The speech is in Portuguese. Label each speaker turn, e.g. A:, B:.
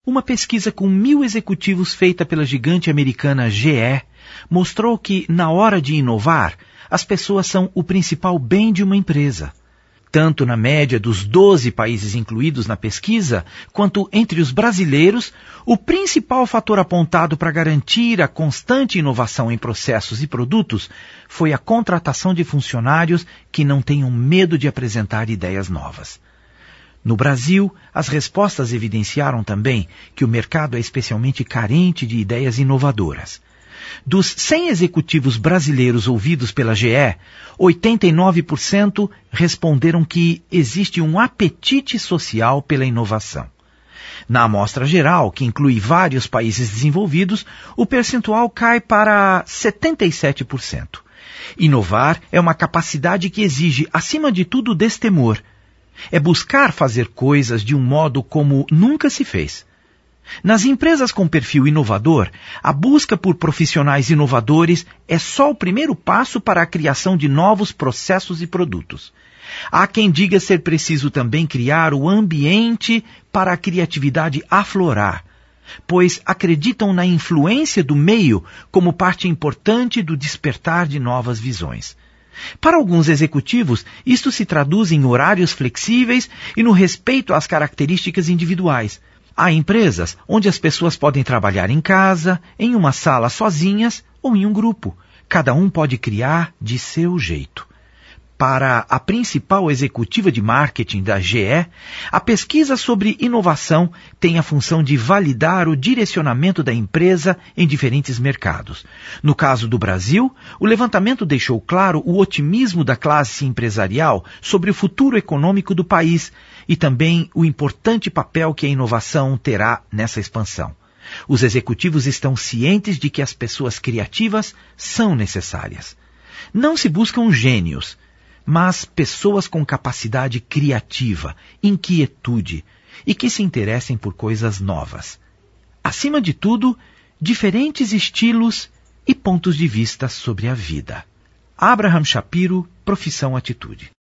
A: Uma pesquisa com 1.000 executivos feita pela gigante americana GE mostrou que, na hora de inovar, as pessoas são o principal bem de uma empresa. Tanto na média dos 12 países incluídos na pesquisa, quanto entre os brasileiros, o principal fator apontado para garantir a constante inovação em processos e produtos foi a contratação de funcionários que não tenham medo de apresentar ideias novas. No Brasil, as respostas evidenciaram também que o mercado é especialmente carente de ideias inovadoras. Dos 100 executivos brasileiros ouvidos pela GE, 89% responderam que existe um apetite social pela inovação. Na amostra geral, que inclui vários países desenvolvidos, o percentual cai para 77%. Inovar é uma capacidade que exige, acima de tudo, destemor. É buscar fazer coisas de um modo como nunca se fez. Nas empresas com perfil inovador, a busca por profissionais inovadores é só o primeiro passo para a criação de novos processos e produtos. Há quem diga ser preciso também criar o ambiente para a criatividade aflorar, pois acreditam na influência do meio como parte importante do despertar de novas visões. Para alguns executivos, isto se traduz em horários flexíveis e no respeito às características individuais. Há empresas onde as pessoas podem trabalhar em casa, em uma sala sozinhas ou em um grupo. Cada um pode criar de seu jeito. Para a principal executiva de marketing da GE, a pesquisa sobre inovação tem a função de validar o direcionamento da empresa em diferentes mercados. No caso do Brasil, o levantamento deixou claro o otimismo da classe empresarial sobre o futuro econômico do país e também o importante papel que a inovação terá nessa expansão. Os executivos estão cientes de que as pessoas criativas são necessárias. Não se buscam gênios, mas pessoas com capacidade criativa, inquietude e que se interessem por coisas novas. Acima de tudo, diferentes estilos e pontos de vista sobre a vida. Abraham Shapiro, Profissão Atitude.